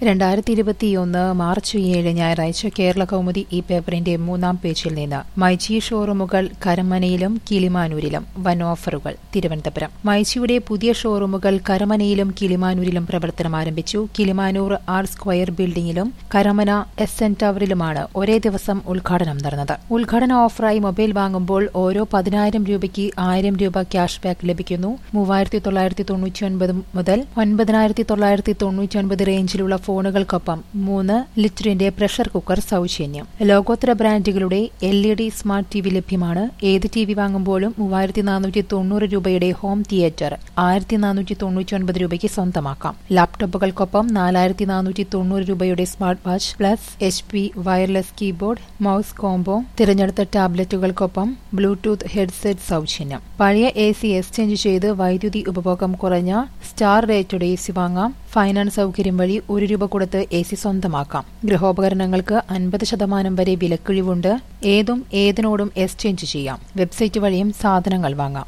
2021 March 7 ഞായറാഴ്ച കേരള കൗമുദി ഈ പേപ്പറിന്റെ 3-ാം പേജിൽ നിന്ന് മൈജി ഷോറൂമുകൾ കരമനയിലും കിളിമാനൂരിലും വൻ ഓഫറുകൾ. തിരുവനന്തപുരം മൈജിയുടെ പുതിയ ഷോറൂമുകൾ കരമനയിലും കിളിമാനൂരിലും പ്രവർത്തനം ആരംഭിച്ചു. കിളിമാനൂർ ആർ സ്ക്വയർ ബിൽഡിംഗിലും കരമന SN ടവറിലുമാണ് ഒരേ ദിവസം ഉദ്ഘാടനം നടന്നത്. ഉദ്ഘാടന ഓഫറായി മൊബൈൽ വാങ്ങുമ്പോൾ ഓരോ 10,000 രൂപയ്ക്ക് 1000 രൂപ ക്യാഷ് ബാക്ക് ലഭിക്കുന്നു. 3,999 മുതൽ 9,999 റേഞ്ചിലുള്ള ഫോണുകൾക്കൊപ്പം 3 ലിറ്ററിന്റെ പ്രഷർ കുക്കർ സൗജന്യം. ലോകോത്തര ബ്രാൻഡുകളുടെ LED സ്മാർട്ട് TV ലഭ്യമാണ്. ഏത് TV വാങ്ങുമ്പോഴും 3,490 രൂപയുടെ ഹോം തിയേറ്റർ 1,499 രൂപയ്ക്ക് സ്വന്തമാക്കാം. ലാപ്ടോപ്പുകൾക്കൊപ്പം 4,490 രൂപയുടെ smart watch plus HP wireless keyboard mouse combo. തിരഞ്ഞെടുത്ത ടാബ്ലറ്റുകൾക്കൊപ്പം ബ്ലൂടൂത്ത് ഹെഡ്സെറ്റ് സൗജന്യം. പഴയ AC എക്സ്ചേഞ്ച് ചെയ്ത് വൈദ്യുതി ഉപഭോഗം കുറഞ്ഞ സ്റ്റാർ റേറ്റഡ് AC വാങ്ങാം. ഫൈനാൻസ് സൗകര്യം വഴി 1 രൂപ കൊടുത്ത് AC സ്വന്തമാക്കാം. ഗൃഹോപകരണങ്ങൾക്ക് 50% വരെ വിലക്കിഴിവുണ്ട്. ഏതും ഏതിനോടും എക്സ്ചേഞ്ച് ചെയ്യാം. വെബ്സൈറ്റ് വഴിയും സാധനങ്ങൾ വാങ്ങാം.